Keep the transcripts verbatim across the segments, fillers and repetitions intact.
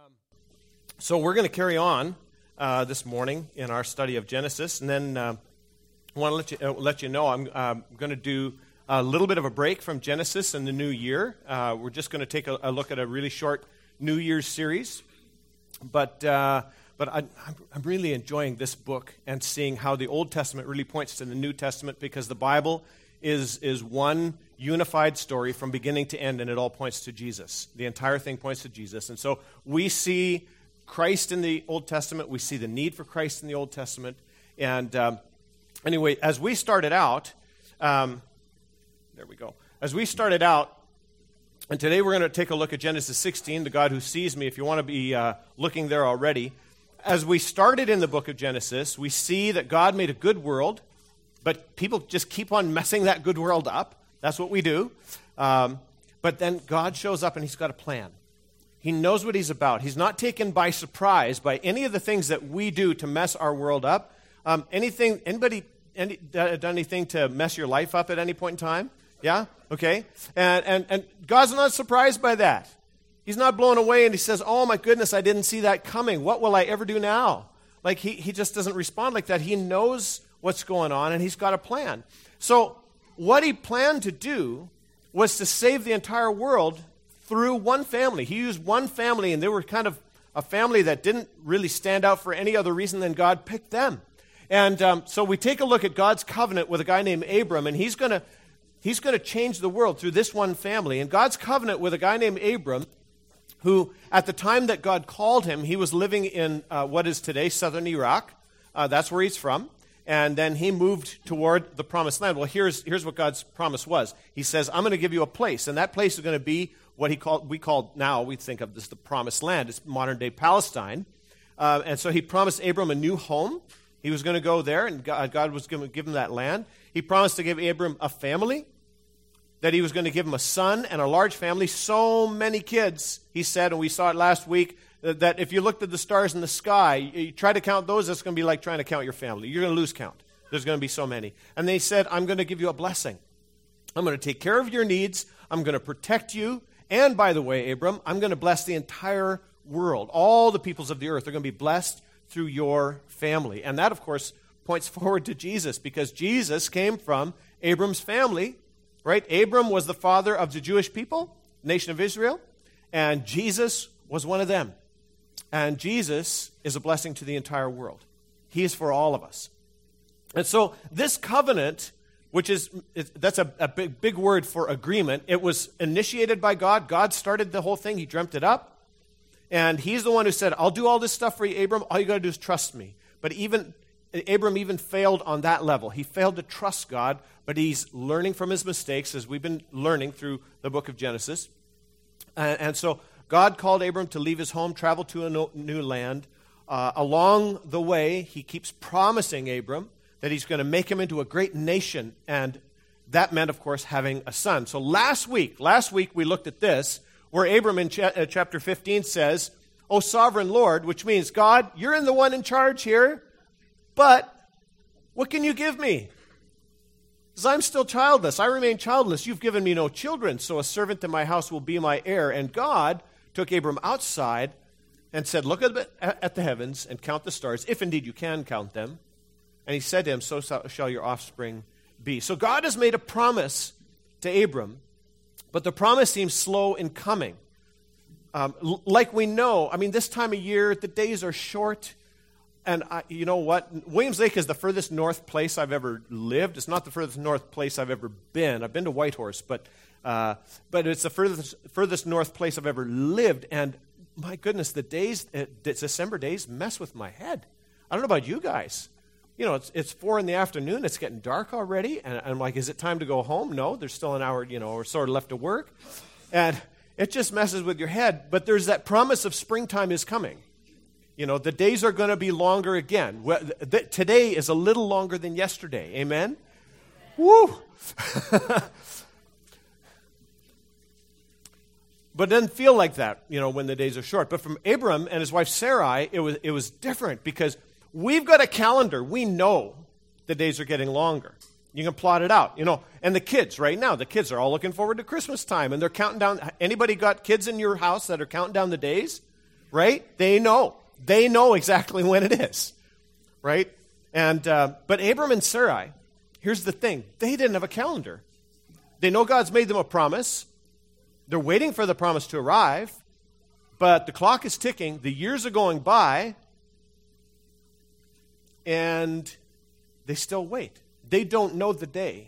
Um, so we're going to carry on uh, this morning in our study of Genesis, and then uh, I want to let you uh, let you know I'm uh, going to do a little bit of a break from Genesis in the new year. Uh, we're just going to take a, a look at a really short New Year's series, but uh, but I, I'm really enjoying this book and seeing how the Old Testament really points to the New Testament, because the Bible is is one unified story from beginning to end, and it all points to Jesus. The entire thing points to Jesus. And so we see Christ in the Old Testament. We see the need for Christ in the Old Testament. And um, anyway, as we started out, um, there we go. As we started out, and today we're going to take a look at Genesis sixteen, the God who sees me, if you want to be uh, looking there already. As we started in the book of Genesis, we see that God made a good world, but people just keep on messing that good world up. That's what we do. Um, but then God shows up and he's got a plan. He knows what he's about. He's not taken by surprise by any of the things that we do to mess our world up. Um, anything, anybody any, done anything to mess your life up at any point in time? Yeah? Okay. And, and, and God's not surprised by that. He's not blown away and he says, oh my goodness, I didn't see that coming. What will I ever do now? Like he, he just doesn't respond like that. He knows what's going on and he's got a plan. So what he planned to do was to save the entire world through one family. He used one family, and they were kind of a family that didn't really stand out for any other reason than God picked them. And um, so we take a look at God's covenant with a guy named Abram, and he's going to he's going to change the world through this one family. And God's covenant with a guy named Abram, who at the time that God called him, he was living in uh, what is today southern Iraq. Uh, that's where he's from. And then he moved toward the promised land. Well, here's here's what God's promise was. He says, I'm going to give you a place, and that place is going to be what he called, we call now, we think of this the promised land. It's modern-day Palestine. Uh, and so he promised Abram a new home. He was going to go there, and God, God was going to give him that land. He promised to give Abram a family, that he was going to give him a son and a large family, so many kids, he said, and we saw it last week, that if you looked at the stars in the sky, you try to count those, it's going to be like trying to count your family. You're going to lose count. There's going to be so many. And they said, I'm going to give you a blessing. I'm going to take care of your needs. I'm going to protect you. And by the way, Abram, I'm going to bless the entire world. All the peoples of the earth are going to be blessed through your family. And that, of course, points forward to Jesus, because Jesus came from Abram's family, right? Abram was the father of the Jewish people, nation of Israel, and Jesus was one of them. And Jesus is a blessing to the entire world. He is for all of us. And so this covenant, which is, that's a, a big, big word for agreement, it was initiated by God. God started the whole thing. He dreamt it up. And he's the one who said, I'll do all this stuff for you, Abram. All you got to do is trust me. But even Abram even failed on that level. He failed to trust God, but he's learning from his mistakes, as we've been learning through the book of Genesis. And, and so God called Abram to leave his home, travel to a no, new land. Uh, along the way, he keeps promising Abram that he's going to make him into a great nation, and that meant, of course, having a son. So last week, last week we looked at this, where Abram in cha- uh, chapter fifteen says, O sovereign Lord, which means, God, you're in the one in charge here, but what can you give me? Because I'm still childless. I remain childless. You've given me no children, so a servant in my house will be my heir. And God took Abram outside and said, look at the heavens and count the stars, if indeed you can count them. And he said to him, so shall your offspring be. So God has made a promise to Abram, but the promise seems slow in coming. Um, like we know, I mean, this time of year, the days are short. And I, you know what? Williams Lake is the furthest north place I've ever lived. It's not the furthest north place I've ever been. I've been to Whitehorse, but uh, but it's the furthest furthest north place I've ever lived. And my goodness, the days, uh, December days, mess with my head. I don't know about you guys. You know, it's it's four in the afternoon. It's getting dark already, and I'm like, is it time to go home? No, there's still an hour, you know, or sort of left to work, and it just messes with your head. But there's that promise of springtime is coming. You know, the days are going to be longer again. Today is a little longer than yesterday. Amen? Woo! But it doesn't feel like that, you know, when the days are short. But from Abram and his wife Sarai, it was it was different, because we've got a calendar. We know the days are getting longer. You can plot it out, you know. And the kids right now, the kids are all looking forward to Christmas time, and they're counting down. Anybody got kids in your house that are counting down the days? right? They know. They know exactly when it is, right? And uh, but Abram and Sarai, here's the thing. They didn't have a calendar. They know God's made them a promise. They're waiting for the promise to arrive, but the clock is ticking. The years are going by, and they still wait. They don't know the day.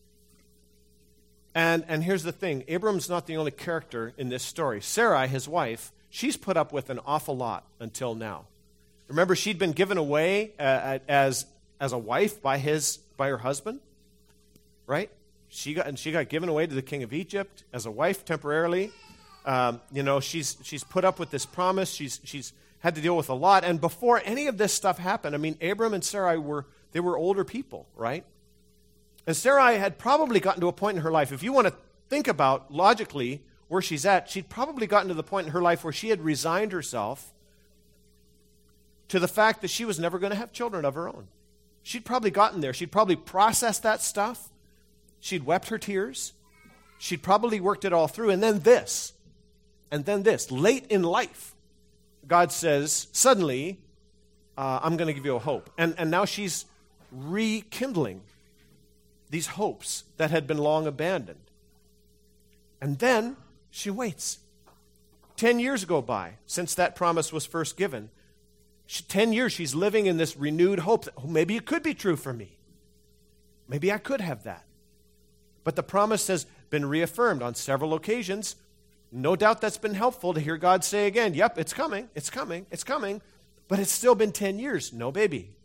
And, and here's the thing. Abram's not the only character in this story. Sarai, his wife, she's put up with an awful lot until now. Remember, she'd been given away uh, as, as a wife by, his, by her husband, right? She got, and she got given away to the king of Egypt as a wife temporarily. Um, you know, she's, she's put up with this promise. She's, she's had to deal with a lot. And before any of this stuff happened, I mean, Abram and Sarai were, they were older people, right? And Sarai had probably gotten to a point in her life, if you want to think about logically where she's at, she'd probably gotten to the point in her life where she had resigned herself to the fact that she was never going to have children of her own. She'd probably gotten there. She'd probably processed that stuff. She'd wept her tears. She'd probably worked it all through. And then this, and then this. Late in life, God says, suddenly, uh, I'm going to give you a hope. And, and now she's rekindling these hopes that had been long abandoned. And then she waits. Ten years go by since that promise was first given. She, ten years she's living in this renewed hope that oh, maybe it could be true for me. Maybe I could have that. But the promise has been reaffirmed on several occasions. No doubt that's been helpful to hear God say again, yep, it's coming, it's coming, it's coming. But it's still been ten years, no baby.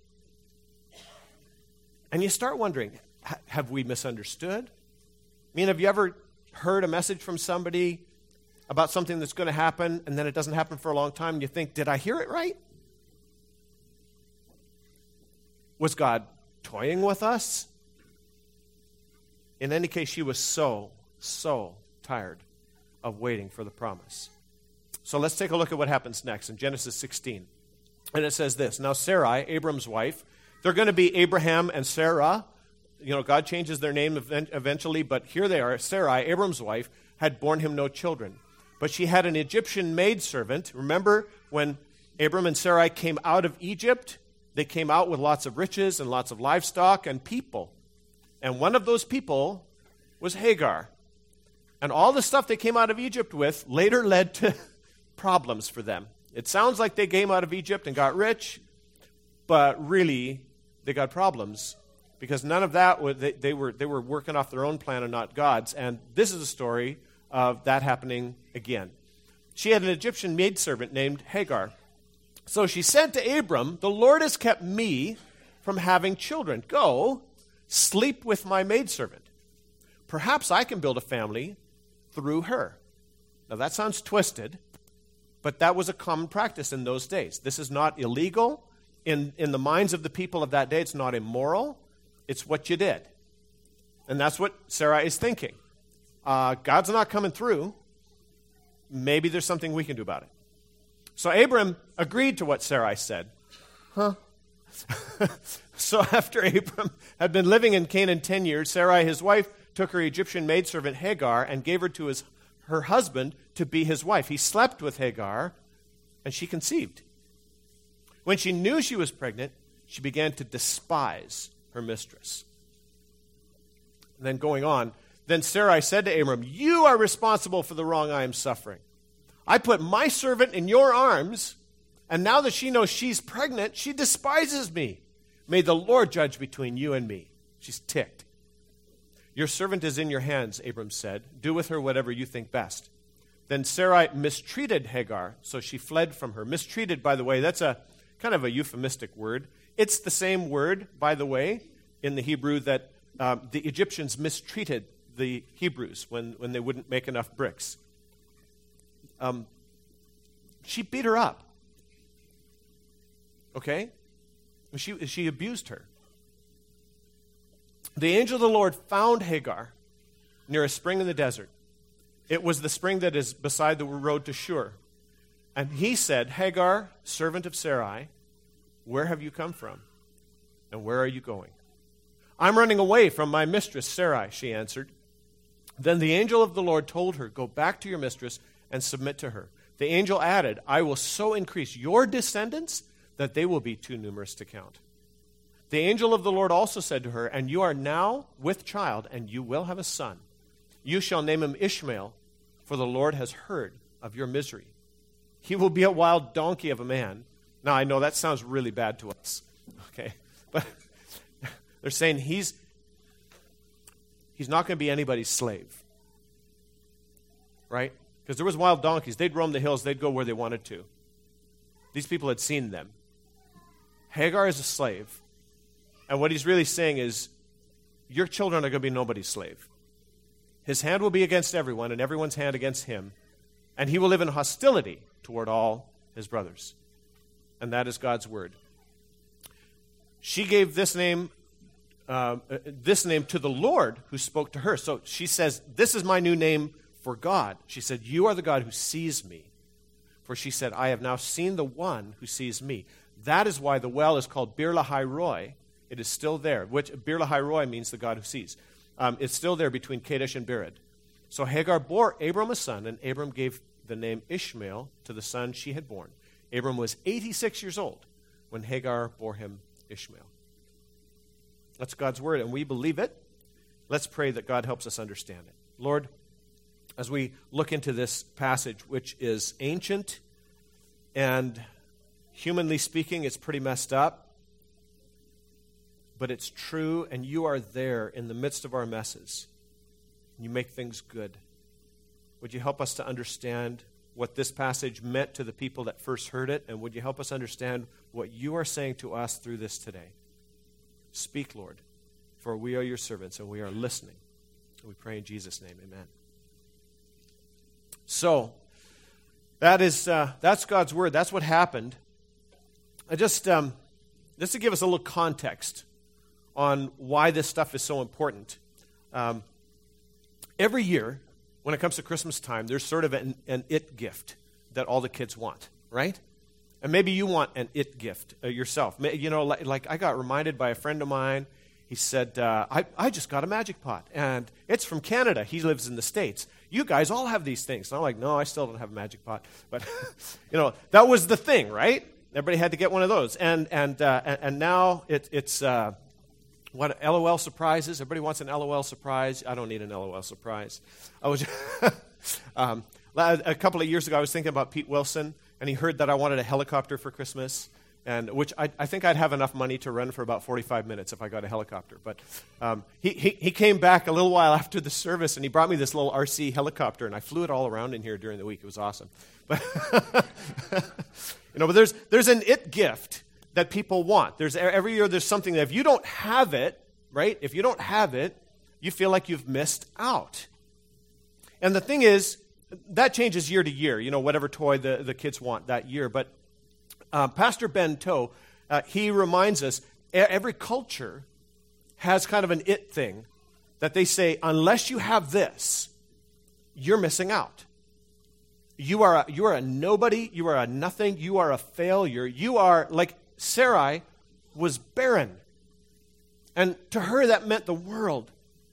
And you start wondering, have we misunderstood? I mean, have you ever heard a message from somebody about something that's going to happen, and then it doesn't happen for a long time, and you think, did I hear it right? Was God toying with us? In any case, she was so, so tired of waiting for the promise. So let's take a look at what happens next in Genesis sixteen. And it says this, now Sarai, Abram's wife, they're going to be Abraham and Sarah. You know, God changes their name eventually, but here they are. Sarai, Abram's wife, had borne him no children. But she had an Egyptian maidservant. Remember when Abram and Sarai came out of Egypt? They came out with lots of riches and lots of livestock and people. And one of those people was Hagar. And all the stuff they came out of Egypt with later led to problems for them. It sounds like they came out of Egypt and got rich, but really they got problems because none of that, was, they, they, were, they were working off their own plan and not God's. And this is a story of that happening again. She had an Egyptian maidservant named Hagar. So she said to Abram, the Lord has kept me from having children. Go, sleep with my maidservant. Perhaps I can build a family through her. Now that sounds twisted, but that was a common practice in those days. This is not illegal. In, in the minds of the people of that day, it's not immoral. It's what you did. And that's what Sarah is thinking. Uh, God's not coming through. Maybe there's something we can do about it. So Abram agreed to what Sarai said. Huh? So after Abram had been living in Canaan ten years, Sarai, his wife, took her Egyptian maidservant Hagar and gave her to his, her husband to be his wife. He slept with Hagar, and she conceived. When she knew she was pregnant, she began to despise her mistress. And then going on, then Sarai said to Abram, you are responsible for the wrong I am suffering. I put my servant in your arms, and now that she knows she's pregnant, she despises me. May the Lord judge between you and me. She's ticked. Your servant is in your hands, Abram said. Do with her whatever you think best. Then Sarai mistreated Hagar, so she fled from her. Mistreated, by the way, that's a kind of a euphemistic word. It's the same word, by the way, in the Hebrew that um, the Egyptians mistreated the Hebrews when, when they wouldn't make enough bricks. Um, she beat her up. Okay? She, she abused her. The angel of the Lord found Hagar near a spring in the desert. It was the spring that is beside the road to Shur. And he said, Hagar, servant of Sarai, where have you come from? And where are you going? I'm running away from my mistress, Sarai, she answered. Then the angel of the Lord told her, go back to your mistress and submit to her. The angel added, I will so increase your descendants that they will be too numerous to count. The angel of the Lord also said to her, and you are now with child, and you will have a son. You shall name him Ishmael, for the Lord has heard of your misery. He will be a wild donkey of a man. Now, I know that sounds really bad to us, okay? But they're saying he's, he's not going to be anybody's slave, right? Because there was wild donkeys. They'd roam the hills. They'd go where they wanted to. These people had seen them. Hagar is a slave. And what he's really saying is, your children are going to be nobody's slave. His hand will be against everyone, and everyone's hand against him. And he will live in hostility toward all his brothers. And that is God's word. She gave this name, uh, this name to the Lord who spoke to her. So she says, this is my new name for God. She said, you are the God who sees me. For she said, I have now seen the one who sees me. That is why the well is called Bir Lahai Roi. It is still there, which Bir Lahai Roi means the God who sees. Um, it's still there between Kadesh and Bered. So Hagar bore Abram a son, and Abram gave the name Ishmael to the son she had born. Abram was eighty-six years old when Hagar bore him Ishmael. That's God's word, and we believe it. Let's pray that God helps us understand it. Lord, as we look into this passage, which is ancient, and humanly speaking, it's pretty messed up, but it's true, and you are there in the midst of our messes. You make things good. Would you help us to understand what this passage meant to the people that first heard it, and would you help us understand what you are saying to us through this today? Speak, Lord, for we are your servants, and we are listening. And we pray in Jesus' name, amen. So, that is uh, that's God's word. That's what happened. I just, um, just to give us a little context on why this stuff is so important. Um, every year, when it comes to Christmas time, there's sort of an, an it gift that all the kids want, right? And maybe you want an it gift uh, yourself. You know, like, like I got reminded by a friend of mine. He said, uh, I, I just got a magic pot, and it's from Canada. He lives in the States. You guys all have these things. And I'm like, no, I still don't have a magic pot. But, you know, that was the thing, right? Everybody had to get one of those. And and uh, and, and now it, it's... Uh, What L O L surprises? Everybody wants an L O L surprise. I don't need an L O L surprise. I was um, a couple of years ago. I was thinking about Pete Wilson, and he heard that I wanted a helicopter for Christmas, and which I, I think I'd have enough money to run for about forty-five minutes if I got a helicopter. But um, he, he he came back a little while after the service, and he brought me this little R C helicopter, and I flew it all around in here during the week. It was awesome. But you know, but there's there's an it gift that people want. There's every year there's something that if you don't have it, right? If you don't have it, you feel like you've missed out. And the thing is, that changes year to year, you know, whatever toy the, the kids want that year. But uh, Pastor Ben Toh, uh, he reminds us, every culture has kind of an it thing that they say, unless you have this, you're missing out. You are a, you are a nobody, you are a nothing, you are a failure, you are like Sarai was barren. And to her, that meant the world.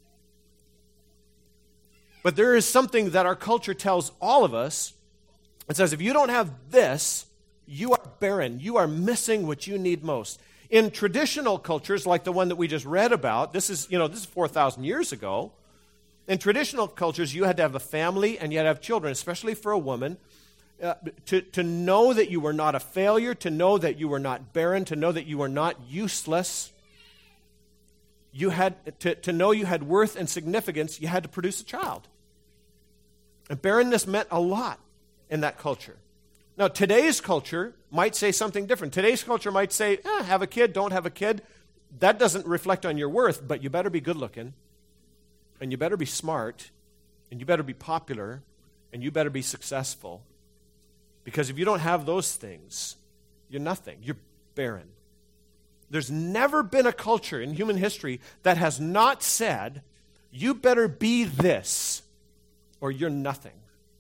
But there is something that our culture tells all of us. It says, if you don't have this, you are barren. You are missing what you need most. In traditional cultures, like the one that we just read about, this is, you know, this is four thousand years ago. In traditional cultures, you had to have a family and you had to have children, especially for a woman. Uh, to, to know that you were not a failure, to know that you were not barren, to know that you were not useless. You had to, to know you had worth and significance, you had to produce a child. And barrenness meant a lot in that culture. Now, today's culture might say something different. Today's culture might say, eh, have a kid, don't have a kid. That doesn't reflect on your worth, but you better be good looking, and you better be smart, and you better be popular, and you better be successful. Because if you don't have those things, you're nothing. You're barren. There's never been a culture in human history that has not said, you better be this, or you're nothing.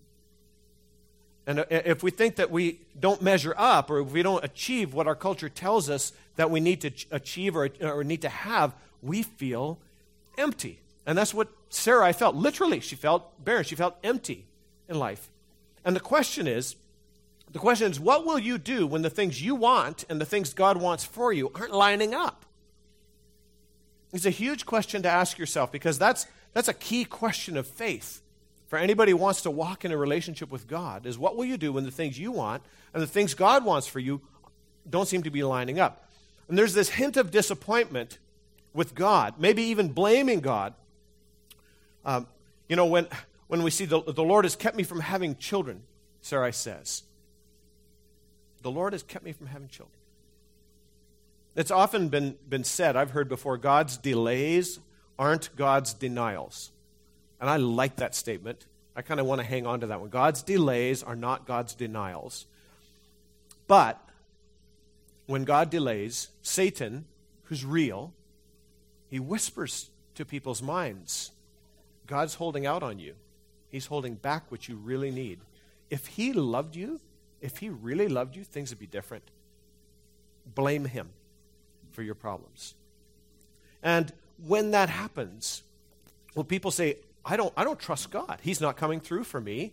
And if we think that we don't measure up, or if we don't achieve what our culture tells us that we need to achieve or, or need to have, we feel empty. And that's what Sarai felt. Literally, she felt barren. She felt empty in life. And the question is, The question is, what will you do when the things you want and the things God wants for you aren't lining up? It's a huge question to ask yourself, because that's that's a key question of faith for anybody who wants to walk in a relationship with God, is what will you do when the things you want and the things God wants for you don't seem to be lining up? And there's this hint of disappointment with God, maybe even blaming God. Um, you know, when, when we see the, the Lord has kept me from having children, Sarai says. The Lord has kept me from having children. It's often been, been said, I've heard before, God's delays aren't God's denials. And I like that statement. I kind of want to hang on to that one. God's delays are not God's denials. But when God delays, Satan, who's real, he whispers to people's minds, God's holding out on you. He's holding back what you really need. If he loved you, if he really loved you, things would be different. Blame him for your problems. And when that happens, well, people say, I don't, I don't trust God. He's not coming through for me.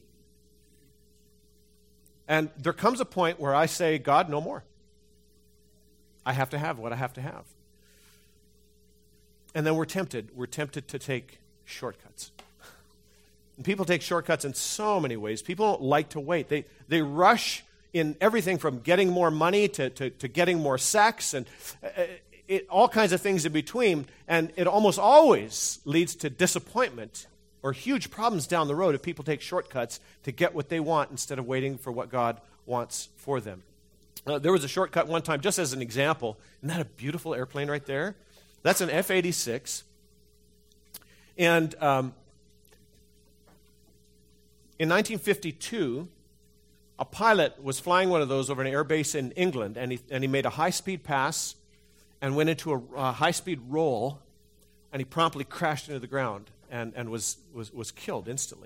And there comes a point where I say, God, no more. I have to have what I have to have. And then we're tempted. We're tempted to take shortcuts. And people take shortcuts in so many ways. People don't like to wait. They they rush in everything from getting more money to, to, to getting more sex and uh, it, all kinds of things in between. And it almost always leads to disappointment or huge problems down the road if people take shortcuts to get what they want instead of waiting for what God wants for them. Uh, there was a shortcut one time, just as an example. Isn't that a beautiful airplane right there? That's an F eighty-six. And um, in nineteen fifty-two, a pilot was flying one of those over an air base in England, and he, and he made a high-speed pass and went into a, a high-speed roll, and he promptly crashed into the ground and, and was, was, was killed instantly.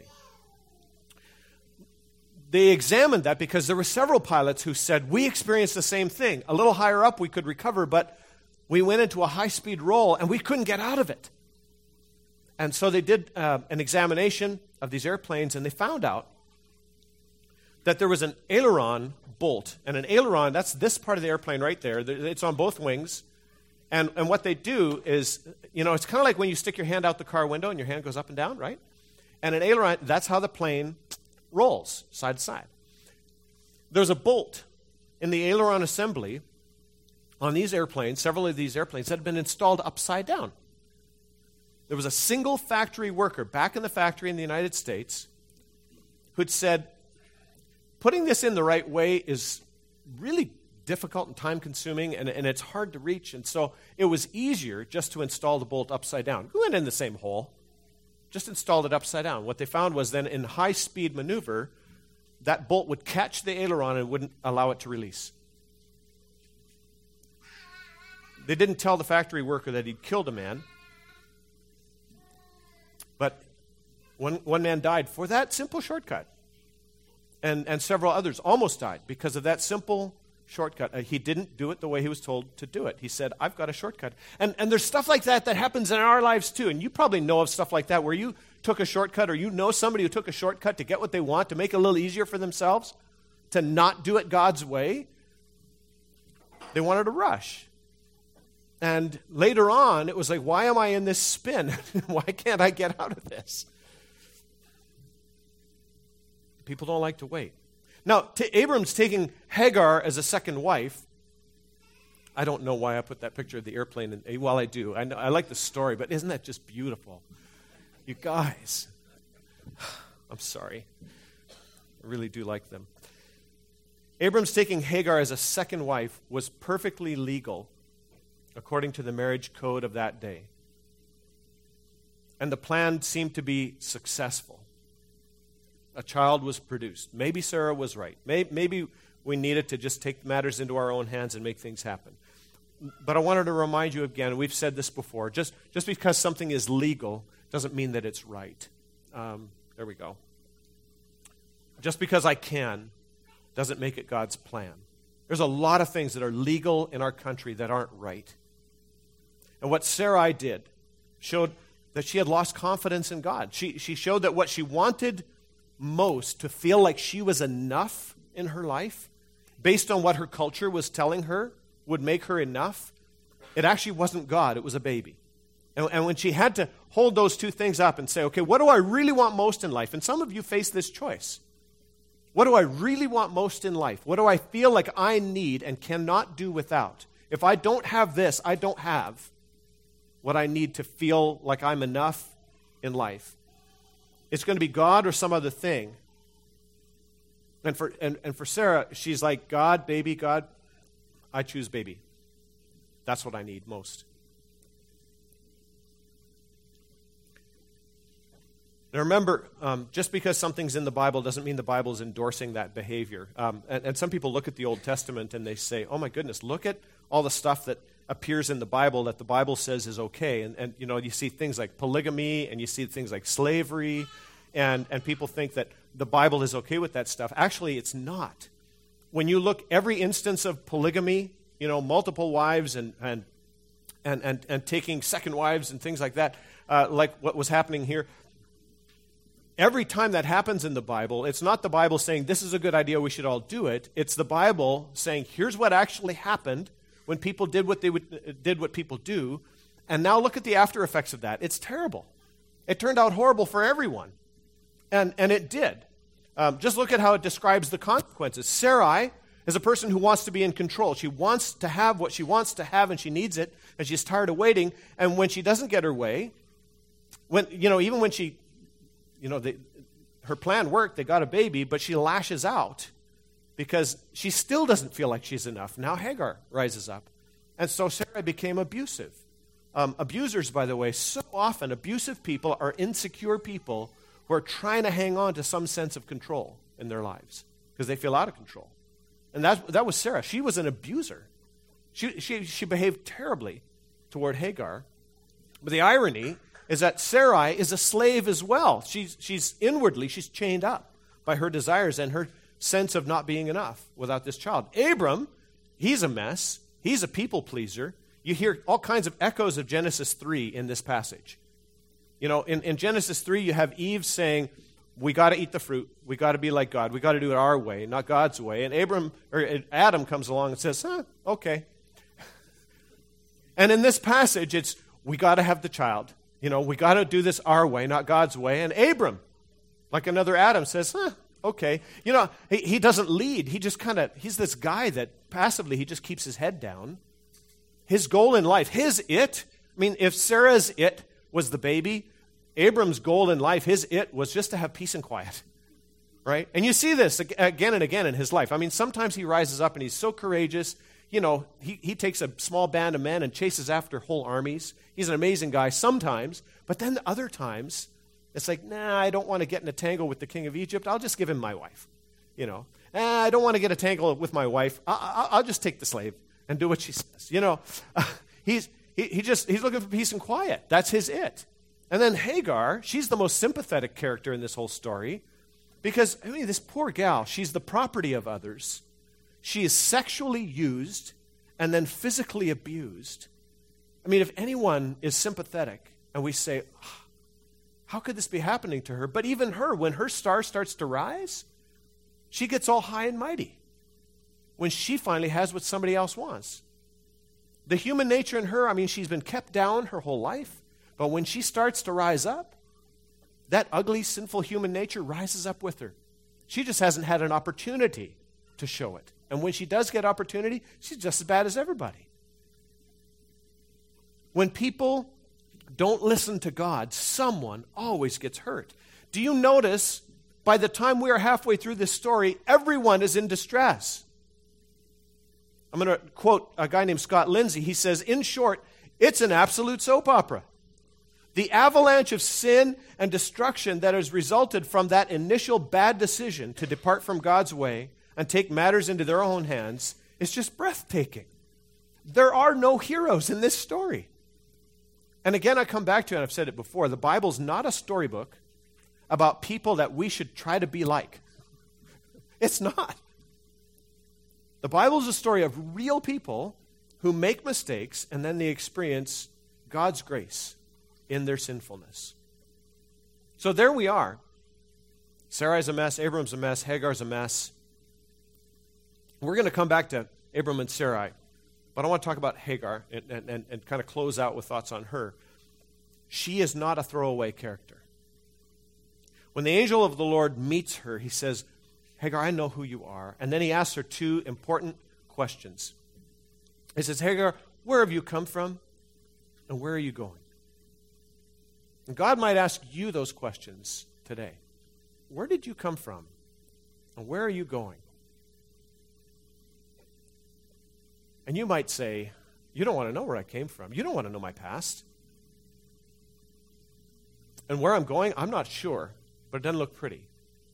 They examined that because there were several pilots who said, we experienced the same thing. A little higher up we could recover, but we went into a high-speed roll and we couldn't get out of it. And so they did uh, an examination of these airplanes, and they found out that there was an aileron bolt. And an aileron, that's this part of the airplane right there. It's on both wings. And, and what they do is, you know, it's kind of like when you stick your hand out the car window and your hand goes up and down, right? And an aileron, that's how the plane rolls side to side. There's a bolt in the aileron assembly on these airplanes, several of these airplanes, that had been installed upside down. There was a single factory worker back in the factory in the United States who'd said, putting this in the right way is really difficult and time-consuming, and, and it's hard to reach, and so it was easier just to install the bolt upside down. We went in the same hole, just installed it upside down. What they found was then in high-speed maneuver, that bolt would catch the aileron and wouldn't allow it to release. They didn't tell the factory worker that he'd killed a man, but one, one man died for that simple shortcut. And, and several others almost died because of that simple shortcut. Uh, he didn't do it the way he was told to do it. He said, I've got a shortcut. And, and there's stuff like that that happens in our lives too. And you probably know of stuff like that where you took a shortcut, or you know somebody who took a shortcut to get what they want, to make it a little easier for themselves, to not do it God's way. They wanted to rush. And later on, it was like, why am I in this spin? Why can't I get out of this? People don't like to wait. Now, t- Abram's taking Hagar as a second wife. I don't know why I put that picture of the airplane in. Well, I do. I, know, I like the story, but isn't that just beautiful? You guys, I'm sorry. I really do like them. Abram's taking Hagar as a second wife was perfectly legal according to the marriage code of that day. And the plan seemed to be successful. A child was produced. Maybe Sarah was right. Maybe, maybe we needed to just take matters into our own hands and make things happen. But I wanted to remind you again, we've said this before, just, just because something is legal doesn't mean that it's right. Um, there we go. Just because I can doesn't make it God's plan. There's a lot of things that are legal in our country that aren't right. And what Sarai did showed that she had lost confidence in God. She, she showed that what she wanted most, to feel like she was enough in her life, based on what her culture was telling her would make her enough, it actually wasn't God, it was a baby. And, and when she had to hold those two things up and say, okay, what do I really want most in life? And some of you face this choice. What do I really want most in life? What do I feel like I need and cannot do without? If I don't have this, I don't have what I need to feel like I'm enough in life. It's going to be God or some other thing. And for and, and for Sarah, she's like, God, baby, God, I choose baby. That's what I need most. Now remember, um, just because something's in the Bible doesn't mean the Bible is endorsing that behavior. Um, and, and some people look at the Old Testament and they say, oh my goodness, look at all the stuff that appears in the Bible that the Bible says is okay. And, and you know, you see things like polygamy and you see things like slavery, and, and people think that the Bible is okay with that stuff. Actually, it's not. When you look every instance of polygamy, you know, multiple wives and and and and, and taking second wives and things like that, uh, like what was happening here, every time that happens in the Bible, it's not the Bible saying, this is a good idea, we should all do it. It's the Bible saying, here's what actually happened when people did what they would, did what people do, and now look at the after effects of that. It's terrible. It turned out horrible for everyone, and, and it did. Um, just look at how it describes the consequences. Sarai is a person who wants to be in control. She wants to have what she wants to have, and she needs it, and she's tired of waiting, and when she doesn't get her way, when you know, even when she You know, they, her plan worked, they got a baby, but she lashes out because she still doesn't feel like she's enough. Now Hagar rises up. And so Sarai became abusive. Um, abusers, by the way, so often abusive people are insecure people who are trying to hang on to some sense of control in their lives because they feel out of control. And that, that was Sarah. She was an abuser. She, she, she behaved terribly toward Hagar. But the irony is that Sarai is a slave as well. She's, she's inwardly, she's chained up by her desires and her sense of not being enough without this child. Abram, he's a mess. He's a people pleaser. You hear all kinds of echoes of Genesis three in this passage. You know, in, in Genesis three, you have Eve saying, we got to eat the fruit. We got to be like God. We got to do it our way, not God's way. And Abram or Adam comes along and says, huh, okay. And in this passage, it's, we got to have the child. You know, we got to do this our way, not God's way. And Abram, like another Adam, says, huh, okay. You know, he, he doesn't lead. He just kind of, he's this guy that passively, he just keeps his head down. His goal in life, his it, I mean, if Sarah's it was the baby, Abram's goal in life, his it was just to have peace and quiet, right? And you see this again and again in his life. I mean, sometimes he rises up and he's so courageous. You know, he, he takes a small band of men and chases after whole armies. He's an amazing guy sometimes, but then other times, it's like, nah, I don't want to get in a tangle with the king of Egypt. I'll just give him my wife. You know, eh, I don't want to get a tangle with my wife. I, I, I'll just take the slave and do what she says. You know, uh, he's he, he just he's looking for peace and quiet. That's his it. And then Hagar, she's the most sympathetic character in this whole story because, I mean, this poor gal, she's the property of others. She is sexually used and then physically abused. I mean, if anyone is sympathetic and we say, oh, how could this be happening to her? But even her, when her star starts to rise, she gets all high and mighty when she finally has what somebody else wants. The human nature in her, I mean, she's been kept down her whole life, but when she starts to rise up, that ugly, sinful human nature rises up with her. She just hasn't had an opportunity to show it. And when she does get opportunity, she's just as bad as everybody. When people don't listen to God, someone always gets hurt. Do you notice by the time we are halfway through this story, everyone is in distress? I'm going to quote a guy named Scott Lindsay. He says, in short, it's an absolute soap opera. The avalanche of sin and destruction that has resulted from that initial bad decision to depart from God's way and take matters into their own hands is just breathtaking. There are no heroes in this story. And again, I come back to it, and I've said it before, the Bible's not a storybook about people that we should try to be like. It's not. The Bible is a story of real people who make mistakes and then they experience God's grace in their sinfulness. So there we are. Sarai's a mess, Abram's a mess, Hagar's a mess. We're going to come back to Abram and Sarai, but I want to talk about Hagar and, and, and, and kind of close out with thoughts on her. She is not a throwaway character. When the angel of the Lord meets her, he says, Hagar, I know who you are. And then he asks her two important questions. He says, Hagar, where have you come from? And where are you going? And God might ask you those questions today. Where did you come from? And where are you going? And you might say, you don't want to know where I came from. You don't want to know my past. And where I'm going, I'm not sure, but it doesn't look pretty.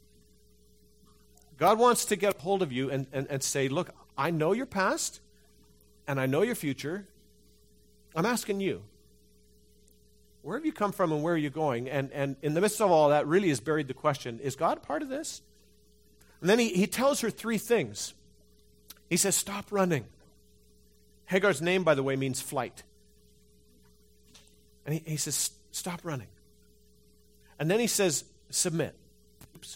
God wants to get hold of you and, and, and say, look, I know your past, and I know your future. I'm asking you, where have you come from and where are you going? And, and in the midst of all that really is buried the question, is God part of this? And then he, he tells her three things. He says, stop running. Hagar's name, by the way, means flight. And he, he says, stop running. And then he says, submit. Oops.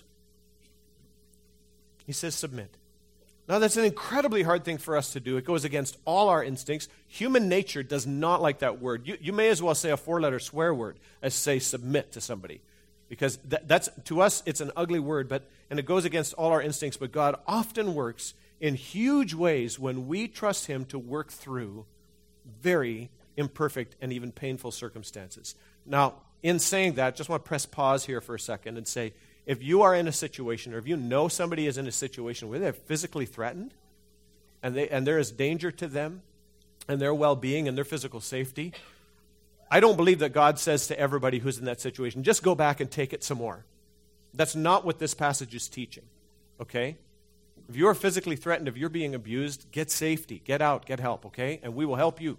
He says, submit. Now, that's an incredibly hard thing for us to do. It goes against all our instincts. Human nature does not like that word. You, you may as well say a four-letter swear word as say submit to somebody. Because that, that's, to us, it's an ugly word, but and it goes against all our instincts. But God often works in huge ways when we trust him to work through very imperfect and even painful circumstances. Now, in saying that, just want to press pause here for a second and say, if you are in a situation, or if you know somebody is in a situation where they're physically threatened, and they and there is danger to them, and their well-being and their physical safety, I don't believe that God says to everybody who's in that situation, just go back and take it some more. That's not what this passage is teaching, okay? If you are physically threatened, if you're being abused, get safety, get out, get help, okay? And we will help you.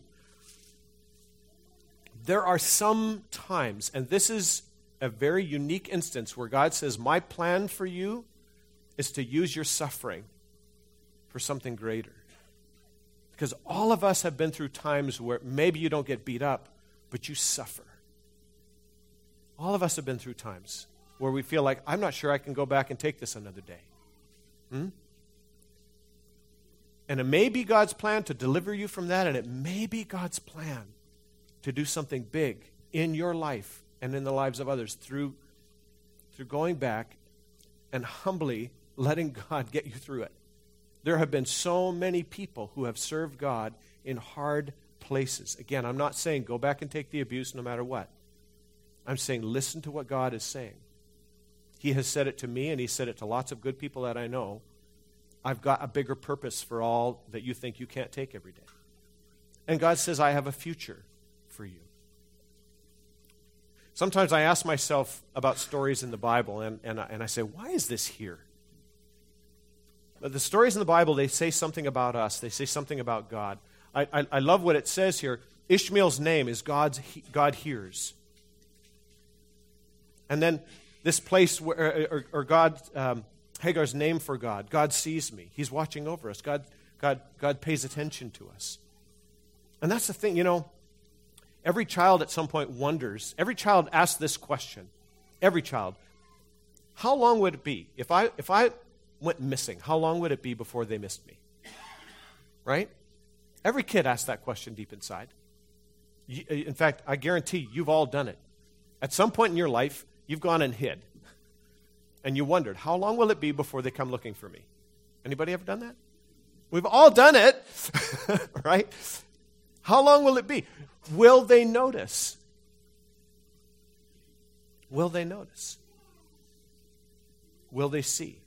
There are some times, and this is a very unique instance where God says, my plan for you is to use your suffering for something greater. Because all of us have been through times where maybe you don't get beat up, but you suffer. All of us have been through times where we feel like, I'm not sure I can go back and take this another day. Hmm? And it may be God's plan to deliver you from that, and it may be God's plan to do something big in your life and in the lives of others through, through going back and humbly letting God get you through it. There have been so many people who have served God in hard places. Again, I'm not saying go back and take the abuse no matter what. I'm saying listen to what God is saying. He has said it to me, and he said it to lots of good people that I know. I've got a bigger purpose for all that you think you can't take every day. And God says, I have a future for you. Sometimes I ask myself about stories in the Bible, and, and, I, and I say, why is this here? But the stories in the Bible, they say something about us. They say something about God. I, I, I love what it says here. Ishmael's name is God's, God hears. And then this place where, or, or God, um, Hagar's name for God, God sees me. He's watching over us. God, God, God pays attention to us. And that's the thing, you know, every child at some point wonders, every child asks this question, every child, how long would it be? If I, if I went missing, how long would it be before they missed me? Right? Every kid asks that question deep inside. You, in fact, I guarantee you've all done it. At some point in your life, you've gone and hid. And you wondered, how long will it be before they come looking for me? Anybody ever done that? We've all done it, right? How long will it be? Will they notice? Will they notice? Will they see?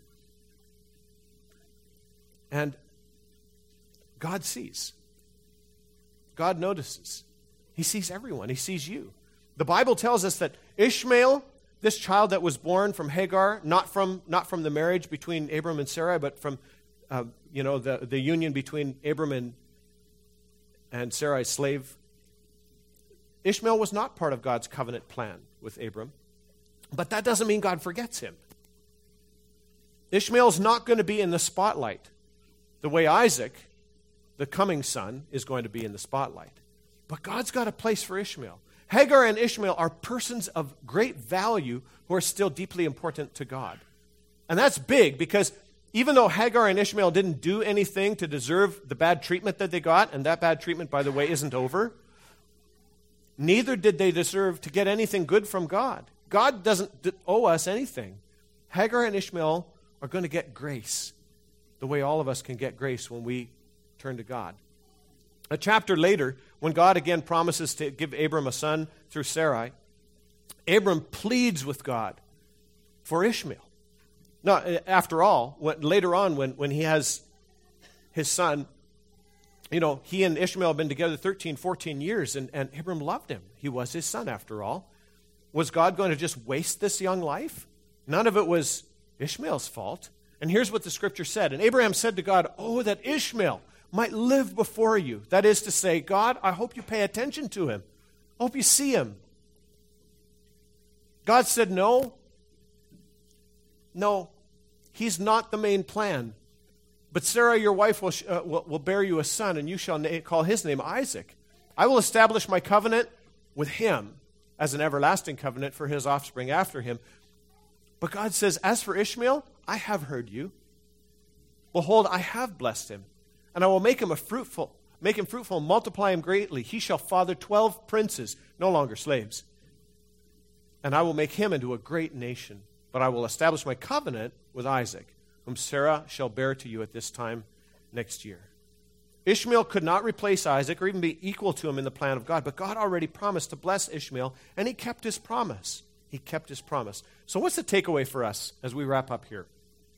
And God sees. God notices. He sees everyone. He sees you. The Bible tells us that Ishmael, this child that was born from Hagar, not from not from the marriage between Abram and Sarai, but from uh, you know the, the union between Abram and, and Sarai's slave. Ishmael was not part of God's covenant plan with Abram, but that doesn't mean God forgets him. Ishmael's not going to be in the spotlight the way Isaac, the coming son, is going to be in the spotlight. But God's got a place for Ishmael. Hagar and Ishmael are persons of great value who are still deeply important to God. And that's big because even though Hagar and Ishmael didn't do anything to deserve the bad treatment that they got, and that bad treatment, by the way, isn't over, neither did they deserve to get anything good from God. God doesn't owe us anything. Hagar and Ishmael are going to get grace the way all of us can get grace when we turn to God. A chapter later, when God again promises to give Abram a son through Sarai, Abram pleads with God for Ishmael. Now, after all, when, later on when, when he has his son, you know, he and Ishmael have been together thirteen, fourteen years, and, and Abram loved him. He was his son, after all. Was God going to just waste this young life? None of it was Ishmael's fault. And here's what the scripture said. And Abraham said to God, "Oh, that Ishmael might live before you." That is to say, God, I hope you pay attention to him. I hope you see him. God said, no. No, he's not the main plan. But Sarah, your wife, will, uh, will, will bear you a son, and you shall na- call his name Isaac. I will establish my covenant with him as an everlasting covenant for his offspring after him. But God says, as for Ishmael, I have heard you. Behold, I have blessed him, and I will make him a fruitful, make him fruitful, and multiply him greatly. He shall father twelve princes, no longer slaves. And I will make him into a great nation. But I will establish my covenant with Isaac, whom Sarah shall bear to you at this time next year. Ishmael could not replace Isaac or even be equal to him in the plan of God, but God already promised to bless Ishmael, and he kept his promise. He kept his promise. So what's the takeaway for us as we wrap up here?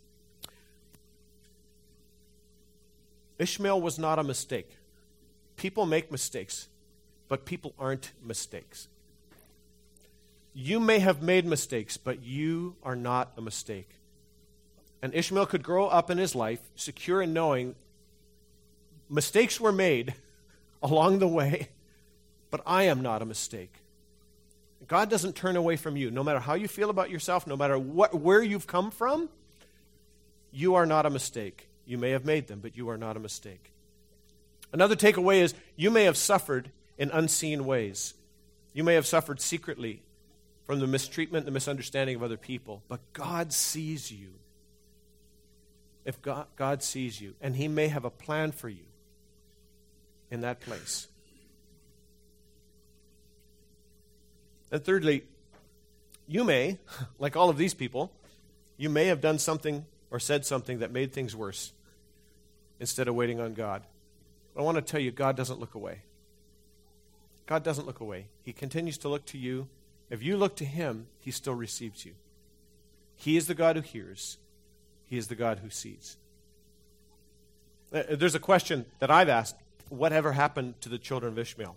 Ishmael was not a mistake. People make mistakes, but people aren't mistakes. You may have made mistakes, but you are not a mistake. And Ishmael could grow up in his life secure in knowing mistakes were made along the way, but I am not a mistake. God doesn't turn away from you. No matter how you feel about yourself, no matter what, where you've come from, you are not a mistake. You may have made them, but you are not a mistake. Another takeaway is you may have suffered in unseen ways. You may have suffered secretly from the mistreatment, the misunderstanding of other people. But God sees you. If God, God sees you, and he may have a plan for you in that place. And thirdly, you may, like all of these people, you may have done something or said something that made things worse instead of waiting on God. I want to tell you, God doesn't look away. God doesn't look away. He continues to look to you. If you look to him, he still receives you. He is the God who hears. He is the God who sees. There's a question that I've asked. Whatever happened to the children of Ishmael?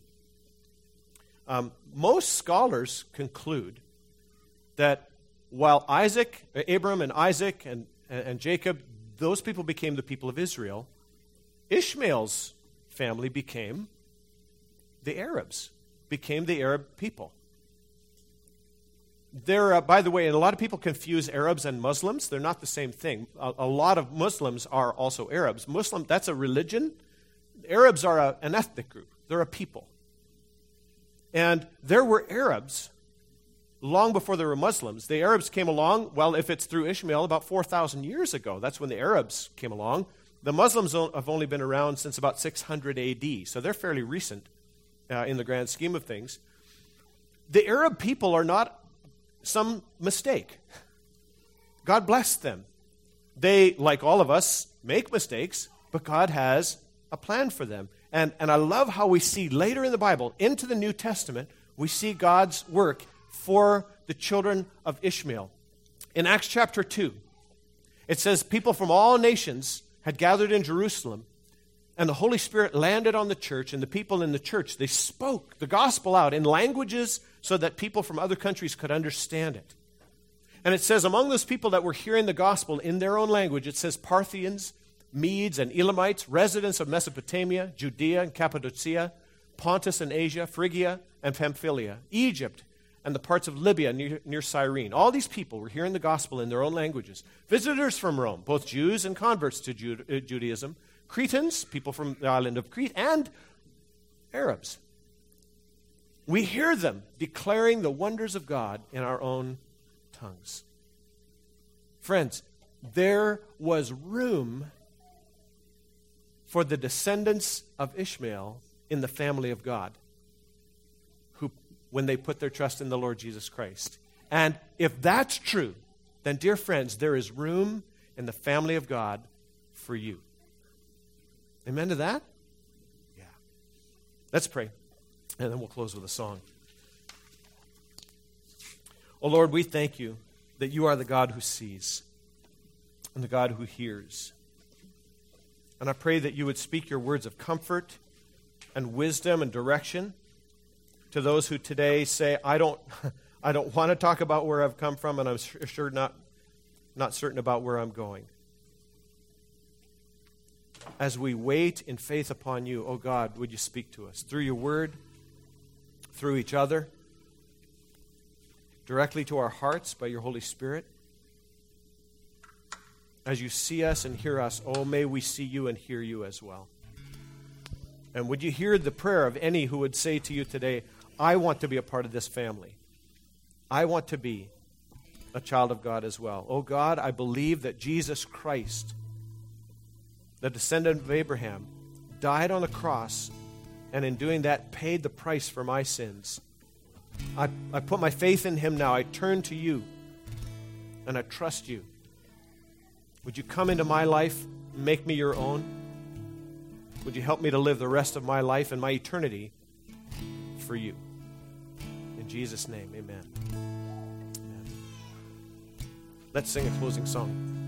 Um, most scholars conclude that while Isaac, Abram and Isaac and, and Jacob, those people became the people of Israel, Ishmael's family became the Arabs, became the Arab people. They're, uh, by the way, and a lot of people confuse Arabs and Muslims. They're not the same thing. A, a lot of Muslims are also Arabs. Muslim, that's a religion. Arabs are a, an ethnic group. They're a people. And there were Arabs long before there were Muslims. The Arabs came along, well, if it's through Ishmael, about four thousand years ago. That's when the Arabs came along. The Muslims have only been around since about six hundred A D, so they're fairly recent uh, in the grand scheme of things. The Arab people are not some mistake. God blessed them. They, like all of us, make mistakes, but God has a plan for them. And, and I love how we see later in the Bible, into the New Testament, we see God's work for the children of Ishmael. In Acts chapter two, it says, people from all nations had gathered in Jerusalem, and the Holy Spirit landed on the church, and the people in the church, they spoke the gospel out in languages so that people from other countries could understand it. And it says, among those people that were hearing the gospel in their own language, it says Parthians, Medes and Elamites, residents of Mesopotamia, Judea and Cappadocia, Pontus and Asia, Phrygia and Pamphylia, Egypt, and the parts of Libya near, near Cyrene. All these people were hearing the gospel in their own languages. Visitors from Rome, both Jews and converts to Jude, uh, Judaism, Cretans, people from the island of Crete, and Arabs. We hear them declaring the wonders of God in our own tongues. Friends, there was room for the descendants of Ishmael in the family of God, who, when they put their trust in the Lord Jesus Christ. And if that's true, then, dear friends, there is room in the family of God for you. Amen to that? Yeah. Let's pray, and then we'll close with a song. Oh, Lord, we thank you that you are the God who sees and the God who hears. And I pray that you would speak your words of comfort and wisdom and direction to those who today say, I don't I don't want to talk about where I've come from, and I'm sure not, not certain about where I'm going. As we wait in faith upon you, oh God, would you speak to us through your word, through each other, directly to our hearts by your Holy Spirit. As you see us and hear us, oh, may we see you and hear you as well. And would you hear the prayer of any who would say to you today, I want to be a part of this family. I want to be a child of God as well. Oh God, I believe that Jesus Christ, the descendant of Abraham, died on a cross, and in doing that paid the price for my sins. I, I put my faith in him now. I turn to you, and I trust you. Would you come into my life and make me your own? Would you help me to live the rest of my life and my eternity for you? In Jesus' name, amen. Amen. Let's sing a closing song.